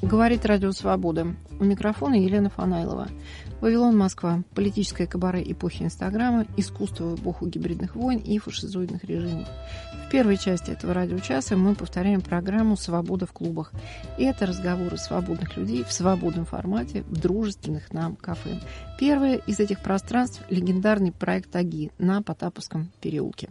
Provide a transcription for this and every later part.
Говорит Радио Свобода. У микрофона Елена Фанайлова. Вавилон, Москва. Политическое кабаре эпохи Инстаграма, искусство в эпоху гибридных войн и фашизоидных режимов. В первой части этого радиочаса мы повторяем программу «Свобода в клубах». И это разговоры свободных людей в свободном формате, в дружественных нам кафе. Первое из этих пространств – легендарный проект «Аги» на Потаповском переулке.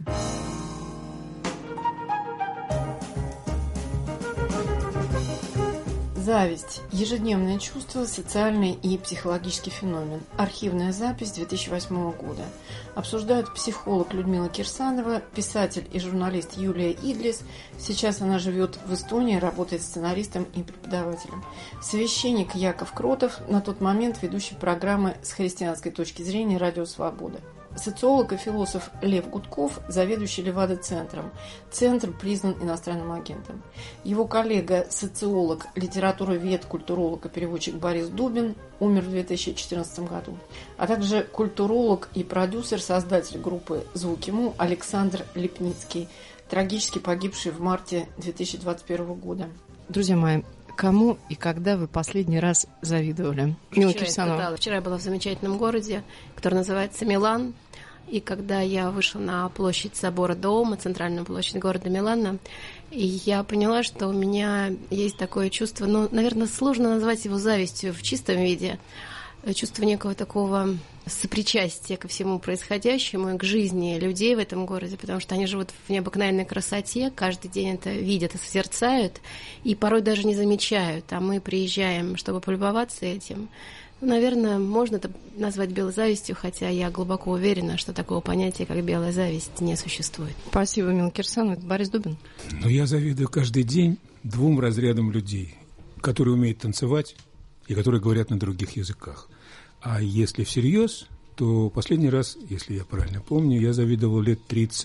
Зависть. Ежедневное чувство, социальный и психологический феномен. Архивная запись 2008 года. Обсуждают психолог Людмила Кирсанова, писатель и журналист Юлия Идлис. Сейчас она живет в Эстонии, работает сценаристом и преподавателем. Священник Яков Кротов, на тот момент ведущий программы с христианской точки зрения «Радио Свобода». Социолог и философ Лев Гудков, заведующий Левада-центром. Центр признан иностранным агентом. Его коллега, социолог, литературовед, культуролог и переводчик Борис Дубин умер в 2014 году. А также культуролог и продюсер, создатель группы «Звуки Му» Александр Лепницкий, трагически погибший в марте 2021 года. Друзья мои, кому и когда вы последний раз завидовали? Вчера я была в замечательном городе, который называется Милан. И когда я вышла на площадь собора Доума, центральную площадь города Милана, и я поняла, что у меня есть такое чувство, наверное, сложно назвать его завистью в чистом виде, чувство некого такого сопричастия ко всему происходящему и к жизни людей в этом городе, потому что они живут в необыкновенной красоте, каждый день это видят и созерцают, и порой даже не замечают, а мы приезжаем, чтобы полюбоваться этим. Наверное, можно это назвать белой завистью, хотя я глубоко уверена, что такого понятия, как белая зависть, не существует. Спасибо, Мила Кирсанова. Борис Дубин. Я завидую каждый день двум разрядам людей, которые умеют танцевать и которые говорят на других языках. А если всерьез, то последний раз, если я правильно помню, я завидовал лет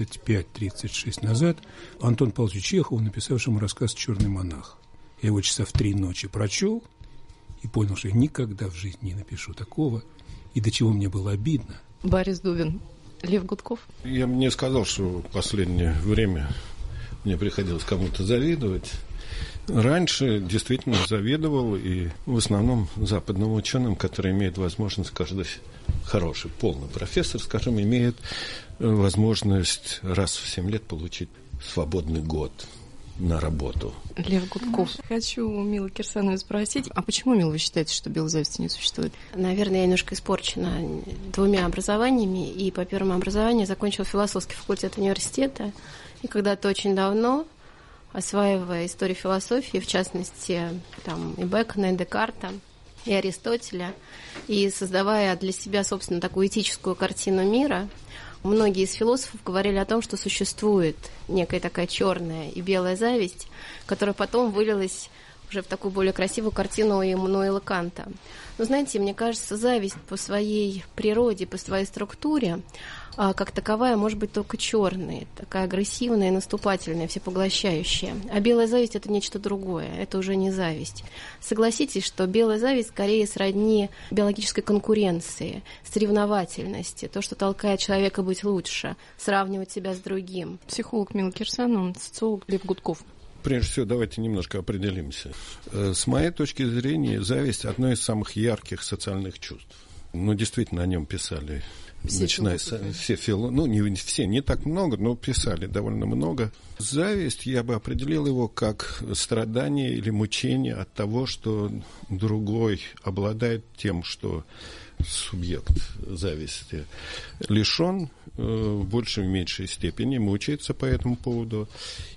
35-36 назад Антону Павловичу Чехову, написавшему рассказ «Черный монах». Я его часа в 3 ночи прочел и понял, что я никогда в жизни не напишу такого, и до чего мне было обидно. Борис Дубин. Лев Гудков. Я бы не сказал, что в последнее время мне приходилось кому-то завидовать. Раньше действительно завидовал, и в основном западным ученым, которые имеют возможность, каждый хороший, полный профессор, скажем, имеет возможность раз в 7 лет получить свободный год на работу. Лев Гудков. Хочу у Милы Кирсановой спросить, а почему, Мила, вы считаете, что белой зависти не существует? Наверное, я немножко испорчена 2 образованиями, и по первому образованию закончила философский факультет университета, и когда-то очень давно, осваивая историю философии, в частности, и Бекона, и Декарта, и Аристотеля, и создавая для себя, собственно, такую этическую картину мира, многие из философов говорили о том, что существует некая такая черная и белая зависть, которая потом вылилась уже в такую более красивую картину Иммануила Канта. Но, знаете, мне кажется, зависть по своей природе, по своей структуре, как таковая, может быть только черной, такая агрессивная, наступательная, всепоглощающая. А белая зависть – это нечто другое, это уже не зависть. Согласитесь, что белая зависть скорее сродни биологической конкуренции, соревновательности, то, что толкает человека быть лучше, сравнивать себя с другим. Психолог Мила Кирсанова, социолог Лев Гудков. Прежде всего, давайте немножко определимся. С моей точки зрения, зависть – одно из самых ярких социальных чувств. Действительно, о нем писали, начиная с все не все, не так много, но писали довольно много. Зависть, я бы определил его как страдание или мучение от того, что другой обладает тем, что субъект зависти лишен, в большей и меньшей степени мучается по этому поводу.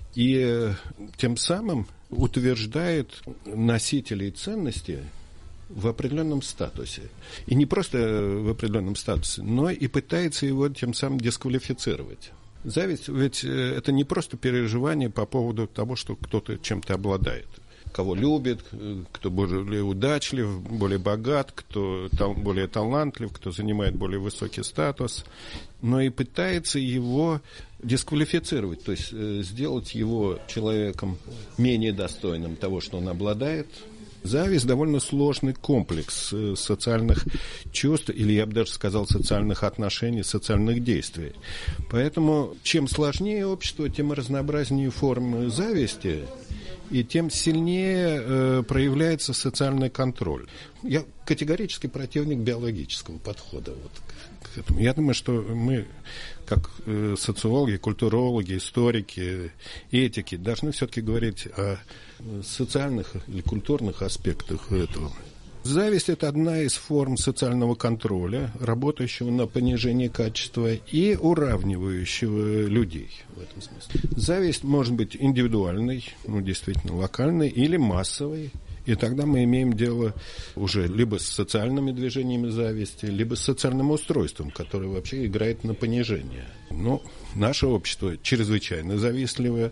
И тем самым утверждает носителей ценности в определенном статусе. И не просто в определенном статусе, но и пытается его тем самым дисквалифицировать. Зависть ведь это не просто переживание по поводу того, что кто-то чем-то обладает. Кого любит, кто более удачлив, более богат, кто более талантлив, кто занимает более высокий статус, но и пытается его дисквалифицировать, то есть сделать его человеком менее достойным того, что он обладает. Зависть – довольно сложный комплекс социальных чувств, или я бы даже сказал, социальных отношений, социальных действий. Поэтому чем сложнее общество, тем разнообразнее формы зависти. и тем сильнее проявляется социальный контроль. Я категорически противник биологического подхода к этому. Я думаю, что мы, как социологи, культурологи, историки, этики, должны все-таки говорить о социальных или культурных аспектах этого. Зависть – это одна из форм социального контроля, работающего на понижение качества и уравнивающего людей в этом смысле. Зависть может быть индивидуальной, действительно локальной, или массовой. И тогда мы имеем дело уже либо с социальными движениями зависти, либо с социальным устройством, которое вообще играет на понижение. Но наше общество чрезвычайно завистливое,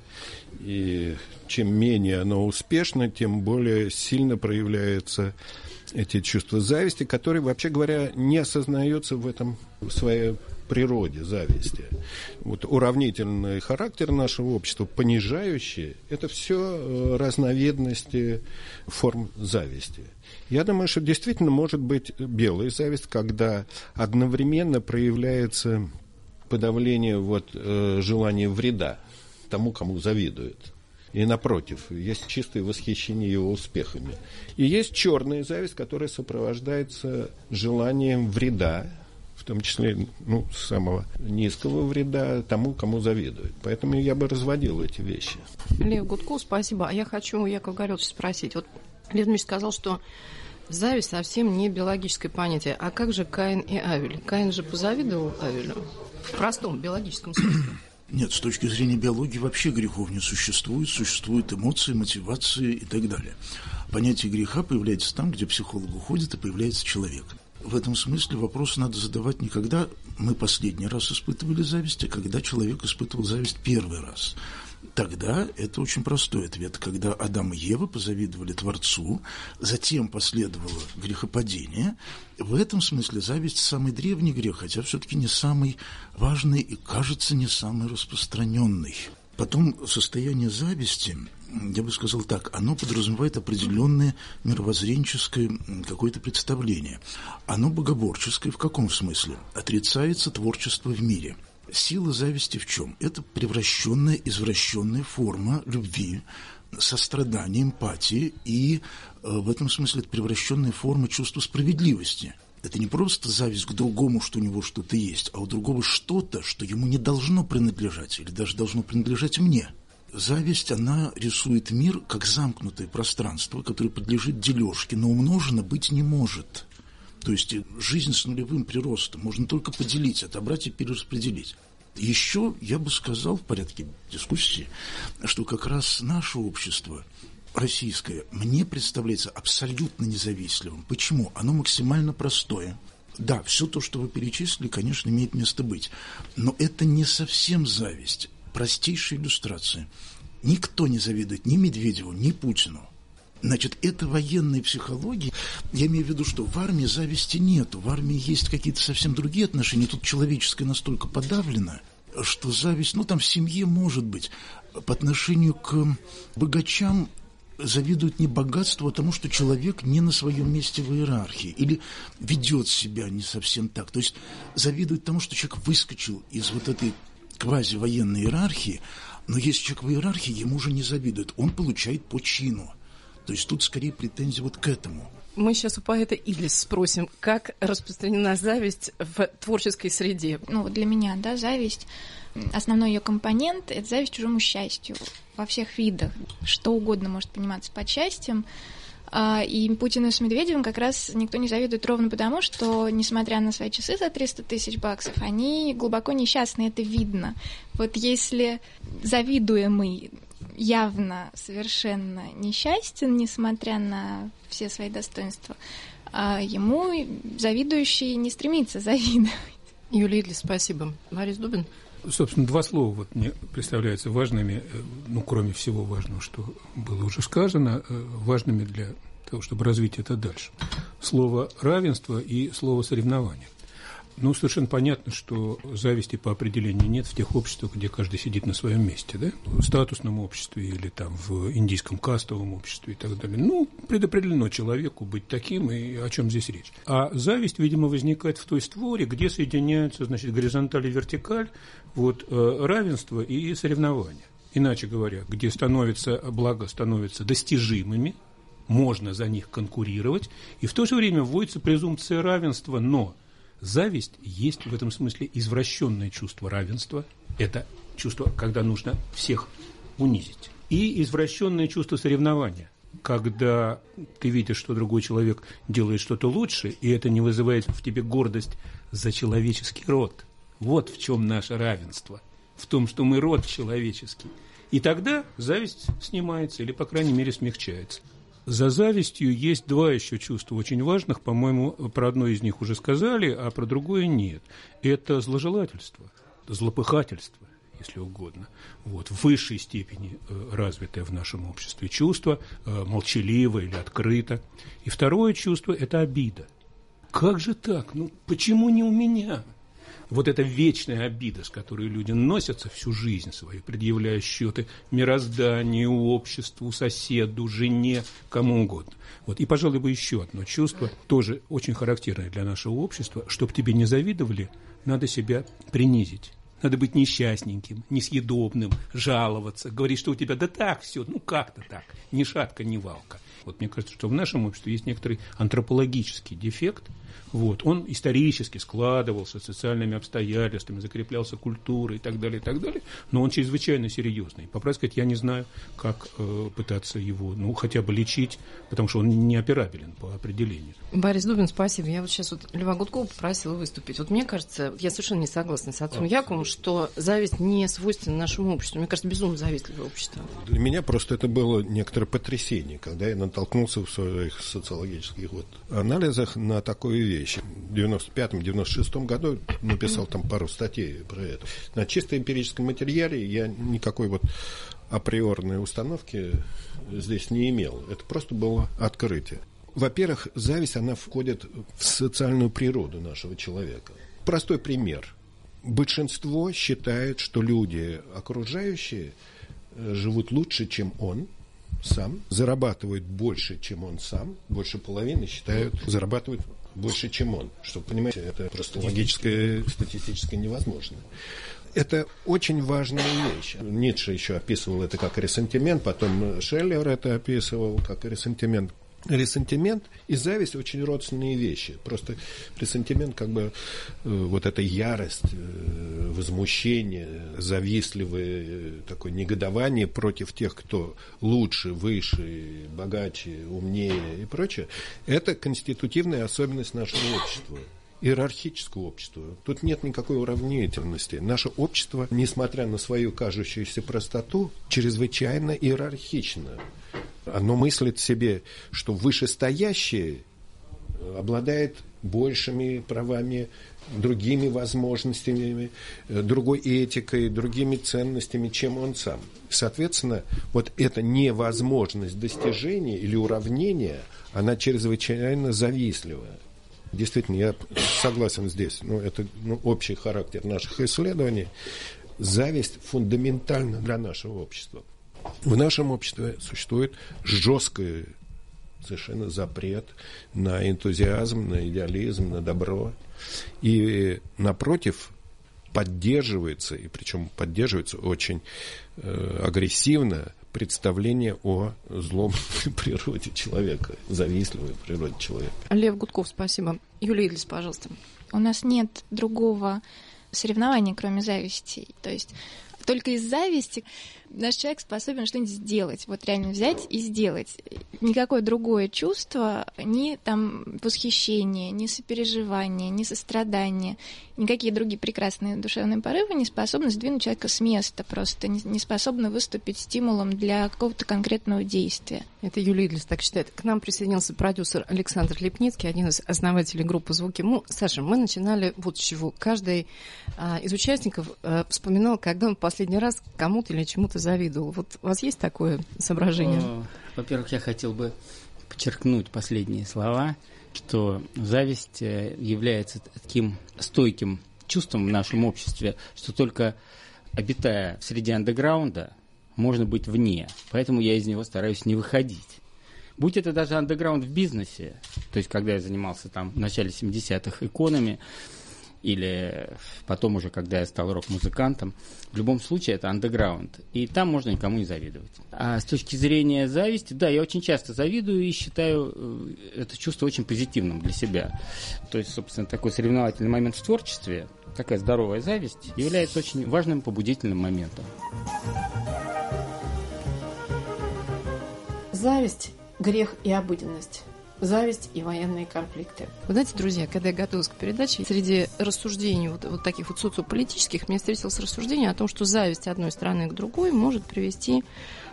и чем менее оно успешно, тем более сильно проявляются эти чувства зависти, которые, вообще говоря, не осознаются в своей природе зависти. Вот уравнительный характер нашего общества, понижающий, это все разновидности форм зависти. Я думаю, что действительно может быть белая зависть, когда одновременно проявляется подавление желания вреда тому, кому завидуют. И напротив, есть чистое восхищение его успехами. И есть черная зависть, которая сопровождается желанием вреда, в том числе самого низкого вреда тому, кому завидуют. Поэтому я бы разводил эти вещи. Лев Гудков, спасибо. А я хочу у Якова Гореловича спросить. Вот Лев Дмитриевич сказал, что зависть совсем не биологическое понятие. А как же Каин и Авель? Каин же позавидовал Авелю в простом биологическом смысле. Нет, с точки зрения биологии вообще грехов не существует. Существуют эмоции, мотивации и так далее. Понятие греха появляется там, где психолог уходит, и появляется человек. В этом смысле вопрос надо задавать не когда мы последний раз испытывали зависть, а когда человек испытывал зависть первый раз. Тогда это очень простой ответ. Когда Адам и Ева позавидовали Творцу, затем последовало грехопадение. В этом смысле зависть – самый древний грех, хотя все-таки не самый важный и, кажется, не самый распространенный. Потом состояние зависти, я бы сказал так, оно подразумевает определенное мировоззренческое какое-то представление. Оно богоборческое в каком смысле? Отрицается творчество в мире. Сила зависти в чем? Это превращенная, извращенная форма любви, сострадания, эмпатии, и в этом смысле это превращенная форма чувства справедливости. Это не просто зависть к другому, что у него что-то есть, а у другого что-то, что ему не должно принадлежать, или даже должно принадлежать мне. Зависть, она рисует мир как замкнутое пространство, которое подлежит дележке, но умножено быть не может. То есть жизнь с нулевым приростом можно только поделить, отобрать и перераспределить. Еще я бы сказал в порядке дискуссии, что как раз наше общество российское мне представляется абсолютно независимым. Почему? Оно максимально простое. Да, все то, что вы перечислили, конечно, имеет место быть. Но это не совсем зависть. Простейшая иллюстрация. Никто не завидует ни Медведеву, ни Путину. Значит, это военная психология. Я имею в виду, что в армии зависти нету. В армии есть какие-то совсем другие отношения. Тут человеческое настолько подавлено, что зависть, там в семье может быть. По отношению к богачам завидуют не богатству, а тому, что человек не на своем месте в иерархии или ведет себя не совсем так. То есть завидуют тому, что человек выскочил из вот этой квазивоенной иерархии, но если человек в иерархии, ему уже не завидуют. Он получает по чину. То есть тут скорее претензии вот к этому. Мы сейчас у поэта Идлис спросим, как распространена зависть в творческой среде? Для меня, зависть, основной ее компонент – это зависть к чужому счастью во всех видах. Что угодно может пониматься под счастьем. И Путину с Медведевым как раз никто не завидует ровно потому, что, несмотря на свои часы за 300 тысяч баксов, они глубоко несчастны, это видно. Вот если завидуемый явно совершенно несчастен, несмотря на все свои достоинства, ему завидующий не стремится завидовать. Юлия Идлис, спасибо. Борис Дубин. Собственно, два слова мне представляются важными, кроме всего важного, что было уже сказано, важными для того, чтобы развить это дальше. Слово «равенство» и слово «соревнование». Совершенно понятно, что зависти по определению нет в тех обществах, где каждый сидит на своем месте, да? В статусном обществе или в индийском кастовом обществе и так далее. Предопределено человеку быть таким, и о чем здесь речь. А зависть, видимо, возникает в той створе, где соединяются, горизонталь и вертикаль, равенство и соревнования. иначе говоря, где блага становятся достижимыми, можно за них конкурировать, и в то же время вводится презумпция равенства, но зависть есть в этом смысле извращенное чувство равенства, это чувство, когда нужно всех унизить, и извращенное чувство соревнования, когда ты видишь, что другой человек делает что-то лучше, и это не вызывает в тебе гордость за человеческий род. Вот в чем наше равенство, в том, что мы род человеческий. И тогда зависть снимается, или, по крайней мере, смягчается. За завистью есть два еще чувства очень важных, по-моему, про одно из них уже сказали, а про другое нет. Это зложелательство, злопыхательство, если угодно. Вот, в высшей степени развитое в нашем обществе чувство, молчаливо или открыто. И второе чувство – это обида. Как же так? Почему не у меня? Вот эта вечная обида, с которой люди носятся всю жизнь свою, предъявляя счеты мирозданию, обществу, соседу, жене, кому угодно. Вот. И, пожалуй, бы еще одно чувство, тоже очень характерное для нашего общества, чтобы тебе не завидовали, надо себя принизить. Надо быть несчастненьким, несъедобным, жаловаться, говорить, что у тебя да так все, как-то так, ни шатка, ни валка. Вот мне кажется, что в нашем обществе есть некоторый антропологический дефект. Вот, он исторически складывался социальными обстоятельствами, закреплялся культурой и так далее, но он чрезвычайно серьезный. По правде сказать, я не знаю, как пытаться его, хотя бы лечить, потому что он неоперабелен по определению. Борис Дубин, спасибо. Я вот сейчас Льва Гудкова попросила выступить. Вот мне кажется, я совершенно не согласна с отцом Яковом, что зависть не свойственна нашему обществу. Мне кажется, безумно завистливое общество. Для меня просто это было некоторое потрясение, когда я натолкнулся в своих социологических анализах на такую вещь. В 95-96 году написал там пару статей про это. На чисто эмпирическом материале я никакой априорной установки здесь не имел. Это просто было открытие. Во-первых, зависть, она входит в социальную природу нашего человека. Простой пример. Большинство считает, что люди окружающие живут лучше, чем он сам, зарабатывают больше, чем он сам, больше половины считают, зарабатывают больше, чем он. Что, понимаете, это просто логическое, статистически невозможно. Это очень важная вещь. Ницше еще описывал это как ресентимент, потом Шеллер это описывал как ресентимент. Ресентимент и зависть очень родственные вещи. Просто ресентимент вот эта ярость, возмущение, завистливое такое негодование против тех, кто лучше, выше, богаче, умнее и прочее. Это конститутивная особенность нашего общества. Иерархического общества. Тут нет никакой уравнительности. Наше общество, несмотря на свою кажущуюся простоту, чрезвычайно иерархично. Оно мыслит себе, что вышестоящее обладает большими правами, другими возможностями, другой этикой, другими ценностями, чем он сам. Соответственно, вот эта невозможность достижения или уравнения, она чрезвычайно завистливая. Действительно, я согласен здесь. Это общий характер наших исследований. Зависть фундаментальна для нашего общества. В нашем обществе существует жесткий совершенно запрет на энтузиазм, на идеализм, на добро. И, напротив, поддерживается, и причем поддерживается очень агрессивно, представление о злом природе человека, завистливой природе человека. Лев Гудков, спасибо. Юлия Идлис, пожалуйста. У нас нет другого соревнования, кроме зависти. То есть только из зависти наш человек способен что-нибудь сделать. Вот реально взять и сделать. Никакое другое чувство, ни восхищение, ни сопереживание, ни сострадание, никакие другие прекрасные душевные порывы не способны сдвинуть человека с места, просто не способны выступить стимулом для какого-то конкретного действия. Это Юлия Идлис так считает. К нам присоединился продюсер Александр Лепницкий, один из основателей группы «Звуки». Саша, мы начинали вот с чего. Каждый из участников вспоминал, когда он последний раз кому-то или чему-то завидовал. Вот у вас есть такое соображение? Во-первых, я хотел бы подчеркнуть последние слова, что зависть является таким стойким чувством в нашем обществе, что только обитая в среде андеграунда, можно быть вне. Поэтому я из него стараюсь не выходить. Будь это даже андеграунд в бизнесе, то есть когда я занимался в начале 70-х иконами, или потом уже, когда я стал рок-музыкантом. В любом случае, это андеграунд, и там можно никому не завидовать. А с точки зрения зависти, да, я очень часто завидую и считаю это чувство очень позитивным для себя. То есть, собственно, такой соревновательный момент в творчестве, такая здоровая зависть, является очень важным побудительным моментом. Зависть – грех и обыденность. Зависть и военные конфликты. Вы знаете, друзья, когда я готовилась к передаче, среди рассуждений вот таких вот социополитических, мне встретилось рассуждение о том, что зависть одной страны к другой может привести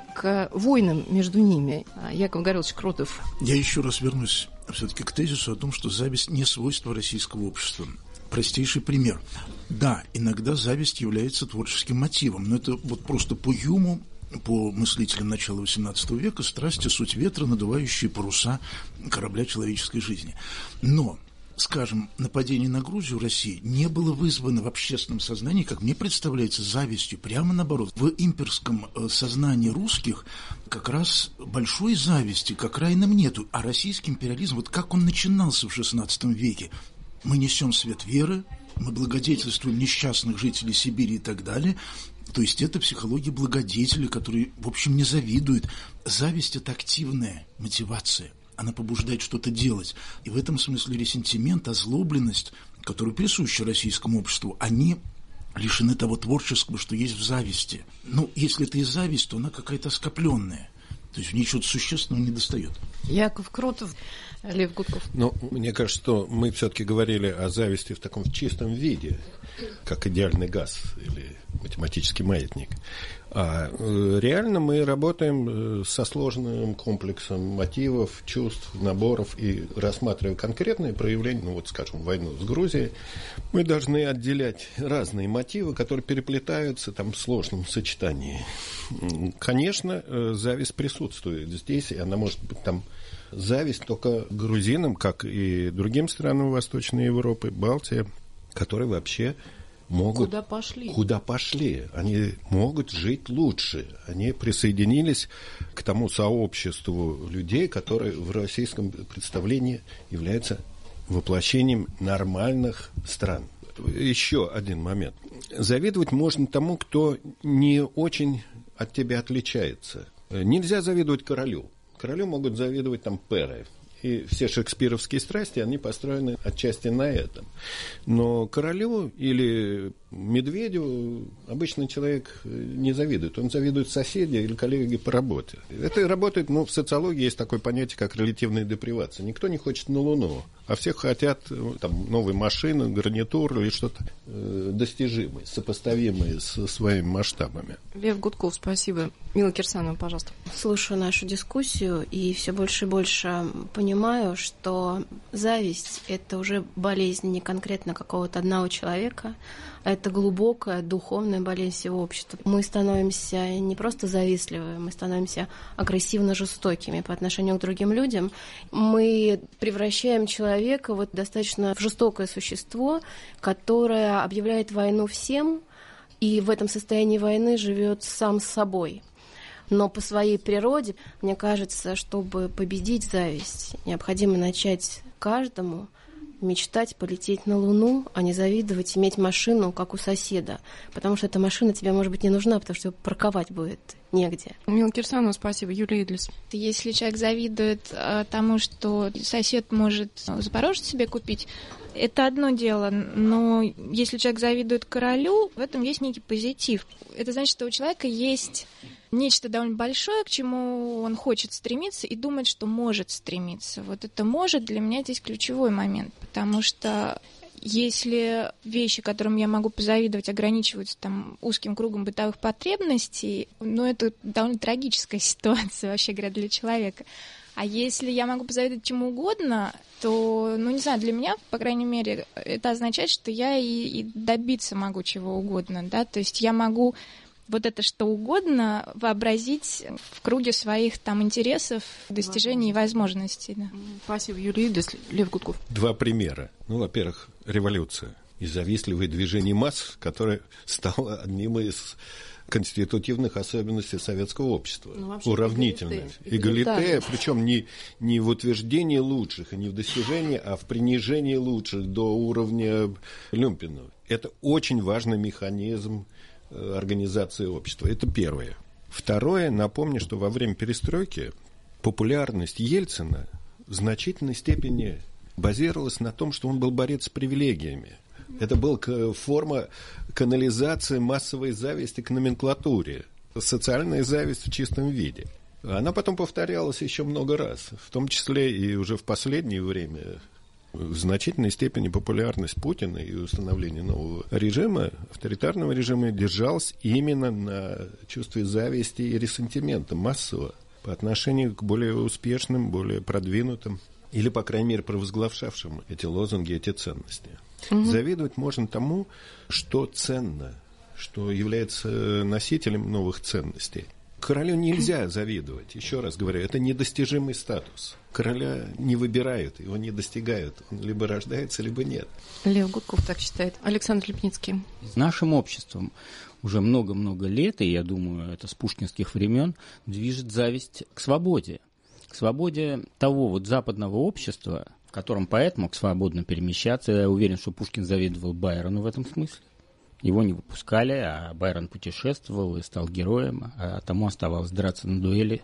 к войнам между ними. Яков Гаврилович Кротов. Я еще раз вернусь все-таки к тезису о том, что зависть не свойство российского общества. Простейший пример. Да, иногда зависть является творческим мотивом, но это вот просто по Юму, по мыслителям начала XVIII века, страсти — суть ветра, надувающие паруса корабля человеческой жизни. Но, скажем, нападение на Грузию России не было вызвано в общественном сознании, как мне представляется, завистью. Прямо наоборот. В имперском сознании русских как раз большой зависти к окраинам нету. А российский империализм, вот как он начинался в XVI веке, мы несем свет веры, мы благодетельствуем несчастных жителей Сибири и так далее. То есть это психология благодетеля, который, в общем, не завидует. Зависть – это активная мотивация. Она побуждает что-то делать. И в этом смысле ресентимент, озлобленность, которые присущи российскому обществу, они лишены того творческого, что есть в зависти. Ну, если это и зависть, то она какая-то оскопленная. То есть в ней что-то существенного недостает. Яков Кротов, Лев Гудков. Ну, мне кажется, что мы все-таки говорили о зависти в таком чистом виде, как идеальный газ или математический маятник. А реально мы работаем со сложным комплексом мотивов, чувств, наборов, и рассматривая конкретные проявления, ну вот, скажем, войну с Грузией, мы должны отделять разные мотивы, которые переплетаются там в сложном сочетании. Конечно, зависть присутствует здесь, и она может быть там зависть только грузинам, как и другим странам Восточной Европы, Балтии, которые вообще могут... Куда пошли? Они могут жить лучше. Они присоединились к тому сообществу людей, которые в российском представлении являются воплощением нормальных стран. Еще один момент. Завидовать можно тому, кто не очень от тебя отличается. Нельзя завидовать королю. Королю могут завидовать там пэры. И все шекспировские страсти, они построены отчасти на этом. Но королю или медведю обычный человек не завидует. Он завидует соседи или коллеге по работе. Это работает, в социологии есть такое понятие, как релятивная депривация. Никто не хочет на Луну, а все хотят там новые машины, гарнитуры или что-то достижимое, сопоставимое со своими масштабами. Лев Гудков, спасибо. Мила Кирсанова, пожалуйста. Слушаю нашу дискуссию и все больше и больше понимаю, что зависть – это уже болезнь не конкретно какого-то одного человека, а это глубокая духовная болезнь всего общества. Мы становимся не просто завистливыми, мы становимся агрессивно жестокими по отношению к другим людям. Мы превращаем человека в достаточно жестокое существо, которое объявляет войну всем, и в этом состоянии войны живет сам с собой. Но по своей природе, мне кажется, чтобы победить зависть, необходимо начать каждому мечтать полететь на Луну, а не завидовать, иметь машину, как у соседа. Потому что эта машина тебе, может быть, не нужна, потому что парковать будет негде. Мила Кирсанова, спасибо. Юлия Идлис. Если человек завидует тому, что сосед может Запорожец себе купить, это одно дело, но если человек завидует королю, в этом есть некий позитив. Это значит, что у человека есть нечто довольно большое, к чему он хочет стремиться и думает, что может стремиться. Вот это «может» для меня здесь ключевой момент, потому что если вещи, которым я могу позавидовать, ограничиваются там узким кругом бытовых потребностей, это довольно трагическая ситуация, вообще говоря, для человека. А если я могу позавидовать чему угодно, то, не знаю, для меня, по крайней мере, это означает, что я и добиться могу чего угодно, да, то есть я могу вот это что угодно вообразить в круге своих там интересов, достижений и возможностей. Да. Спасибо, Юлия Идлис. Лев Гудков. Два примера. Во-первых, революция. и завистливое движение масс, которое стало одним из конститутивных особенностей советского общества. Уравнительность. Эгалите, причем не в утверждении лучших и не в достижении, а в принижении лучших до уровня люмпинов. Это очень важный механизм организации общества. Это первое. Второе, напомню, что во время перестройки популярность Ельцина в значительной степени базировалась на том, что он был борец с привилегиями. Это была форма канализации массовой зависти к номенклатуре. Социальная зависть в чистом виде. Она потом повторялась еще много раз, в том числе и уже в последнее время. В значительной степени популярность Путина и установление нового режима, авторитарного режима, держалась именно на чувстве зависти и ресентимента массового по отношению к более успешным, более продвинутым или, по крайней мере, провозглашавшим эти лозунги, эти ценности. Завидовать можно тому, что ценно, что является носителем новых ценностей. Королю нельзя завидовать, еще раз говорю, это недостижимый статус. Короля не выбирают, его не достигают, он либо рождается, либо нет. Лев Гудков так считает. Александр Лепницкий. Нашим обществом уже много-много лет, и я думаю, это с пушкинских времен, движет зависть к свободе того вот западного общества, в котором поэт мог свободно перемещаться. Я уверен, что Пушкин завидовал Байрону в этом смысле. Его не выпускали, а Байрон путешествовал и стал героем, а тому оставалось драться на дуэли.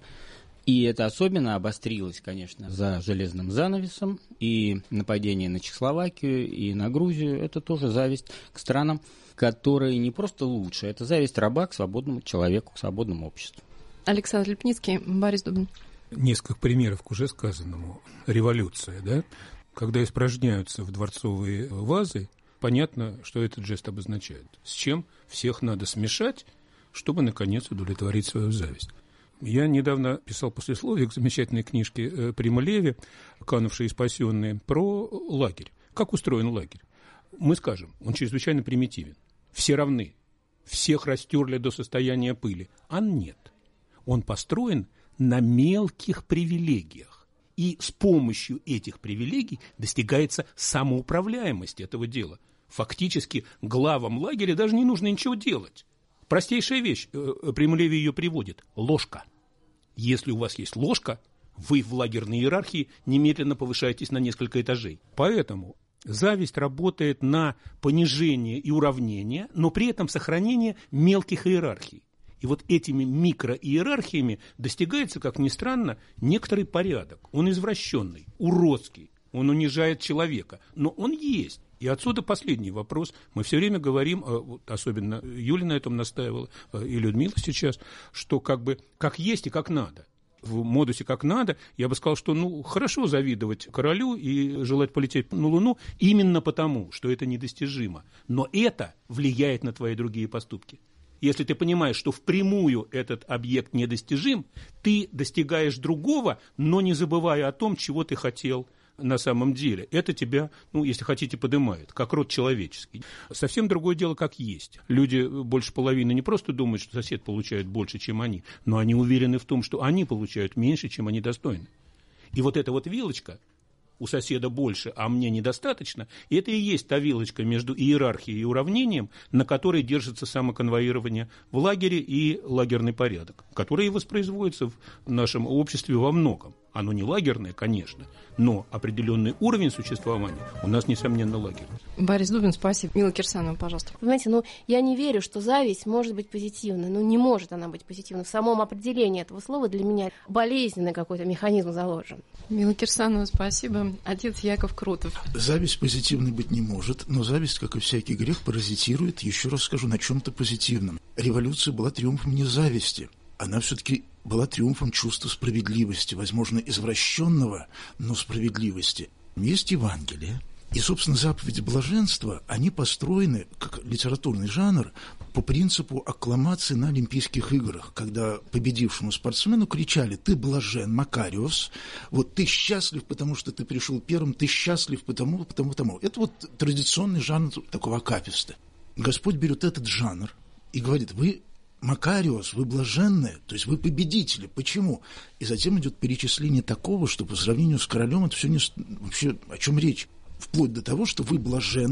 И это особенно обострилось, конечно, за железным занавесом. И нападение на Чехословакию, и на Грузию – это тоже зависть к странам, которые не просто лучше, это зависть раба к свободному человеку, к свободному обществу. Александр Лепницкий, Борис Дубин. Несколько примеров к уже сказанному. Революция, да? Когда испражняются в дворцовые вазы, понятно, что этот жест обозначает. С чем всех надо смешать, чтобы, наконец, удовлетворить свою зависть. Я недавно писал послесловие к замечательной книжке Прима Леви «Канувшие и спасенные» про лагерь. Как устроен лагерь? Мы скажем, он чрезвычайно примитивен. Все равны. Всех растерли до состояния пыли. А нет. Он построен на мелких привилегиях. И с помощью этих привилегий достигается самоуправляемость этого дела. Фактически главам лагеря даже не нужно ничего делать. Простейшая вещь, Прима Леви ее приводит – ложка. Если у вас есть ложка, вы в лагерной иерархии немедленно повышаетесь на несколько этажей. Поэтому зависть работает на понижение и уравнение, но при этом сохранение мелких иерархий. И вот этими микроиерархиями достигается, как ни странно, некоторый порядок. Он извращенный, уродский, он унижает человека, но он есть. И отсюда последний вопрос. Мы все время говорим, особенно Юля на этом настаивала, и Людмила сейчас, что как есть и как надо. В модусе «как надо» я бы сказал, что хорошо завидовать королю и желать полететь на Луну именно потому, что это недостижимо. Но это влияет на твои другие поступки. Если ты понимаешь, что впрямую этот объект недостижим, ты достигаешь другого, но не забывая о том, чего ты хотел на самом деле. Это тебя, если хотите, поднимает, как род человеческий. Совсем другое дело, как есть. Люди больше половины не просто думают, что сосед получает больше, чем они, но они уверены в том, что они получают меньше, чем они достойны. И вот эта вот вилочка, у соседа больше, а мне недостаточно, и это и есть та вилочка между иерархией и уравнением, на которой держится самоконвоирование в лагере и лагерный порядок, который воспроизводится в нашем обществе во многом. Оно не лагерное, конечно, но определенный уровень существования у нас, несомненно, лагерный. Борис Дубин, спасибо. Мила Кирсанова, пожалуйста. Понимаете, я не верю, что зависть может быть позитивной. Не может она быть позитивной. В самом определении этого слова для меня болезненный какой-то механизм заложен. Мила Кирсанова, спасибо. Отец Яков Крутов. Зависть позитивной быть не может, но зависть, как и всякий грех, паразитирует, еще раз скажу, на чем-то позитивном. Революция была триумфом не зависти. Она все-таки была триумфом чувства справедливости, возможно, извращенного, но справедливости. Есть Евангелие, и, собственно, заповеди блаженства, они построены, как литературный жанр, по принципу аккламации на Олимпийских играх, когда победившему спортсмену кричали: «Ты блажен, Макариос, вот ты счастлив, потому что ты пришел первым, ты счастлив, потому». Это вот традиционный жанр такого акафиста. Господь берет этот жанр и говорит: вы Макариос, вы блаженные, то есть вы победители. Почему? И затем идет перечисление такого, что по сравнению с королем это все не... Вообще, о чем речь? Вплоть до того, что вы блаженны,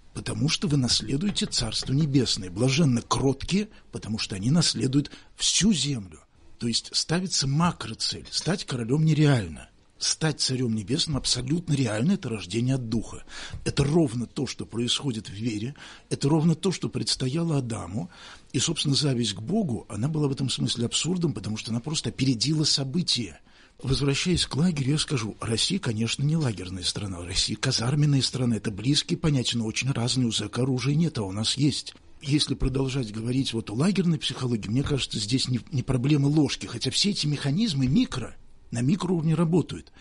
потому что вы наследуете Царство Небесное. Блаженно кроткие, потому что они наследуют всю землю. То есть ставится макроцель. Стать королем нереально. Стать царем небесным абсолютно реально. Это рождение от Духа. Это ровно то, что происходит в вере. Это ровно то, что предстояло Адаму. И, собственно, зависть к Богу, она была в этом смысле абсурдом, потому что она просто опередила события. Возвращаясь к лагерю, я скажу, Россия, конечно, не лагерная страна. Россия казарменная страна. Это близкие понятия, но очень разные. У зэка оружия нет, а у нас есть. Если продолжать говорить вот о лагерной психологии, мне кажется, здесь не проблема ложки, хотя все эти механизмы на микроуровне работают.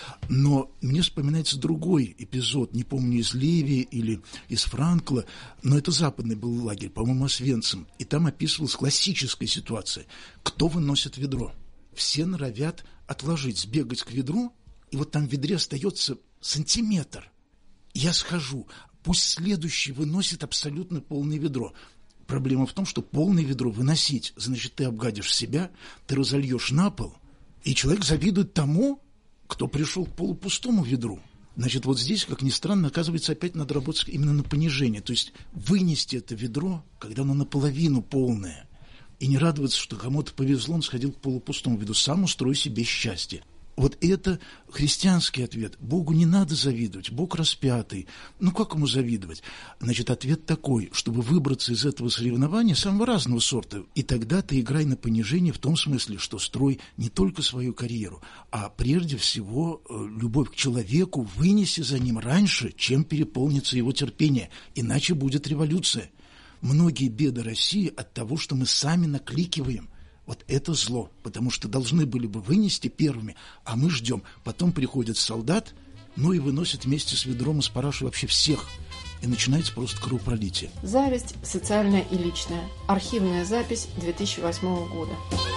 Но мне вспоминается другой эпизод, не помню, из Леви или из Франкла, но это западный был лагерь, по-моему, Освенцим, и там описывалась классическая ситуация. Кто выносит ведро? Все норовят отложить, сбегать к ведру, и вот там в ведре остается сантиметр. Я схожу, пусть следующий выносит абсолютно полное ведро. Проблема в том, что полное ведро выносить, значит, ты обгадишь себя, ты разольешь на пол, и человек завидует тому, кто пришел к полупустому ведру. Значит, вот здесь, как ни странно, оказывается, опять надо работать именно на понижение. То есть вынести это ведро, когда оно наполовину полное, и не радоваться, что кому-то повезло, он сходил к полупустому ведру. Сам устрой себе счастье. Вот это христианский ответ. Богу не надо завидовать, Бог распятый. Ну, как ему завидовать? Значит, ответ такой, чтобы выбраться из этого соревнования самого разного сорта. И тогда ты играй на понижение в том смысле, что строй не только свою карьеру, а прежде всего любовь к человеку, вынеси за ним раньше, чем переполнится его терпение. Иначе будет революция. Многие беды России от того, что мы сами накликиваем. Вот это зло, потому что должны были бы вынести первыми, а мы ждем. Потом приходит солдат, ну и выносит вместе с ведром из параши вообще всех. И начинается просто кровопролитие. Зависть социальная и личная. Архивная запись 2008 года.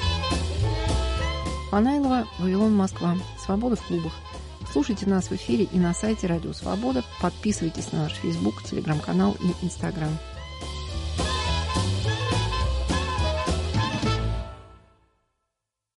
Панайлова, Вавилон, Москва. Свобода в клубах. Слушайте нас в эфире и на сайте Радио Свобода. Подписывайтесь на наш Facebook, Телеграм-канал и Инстаграм.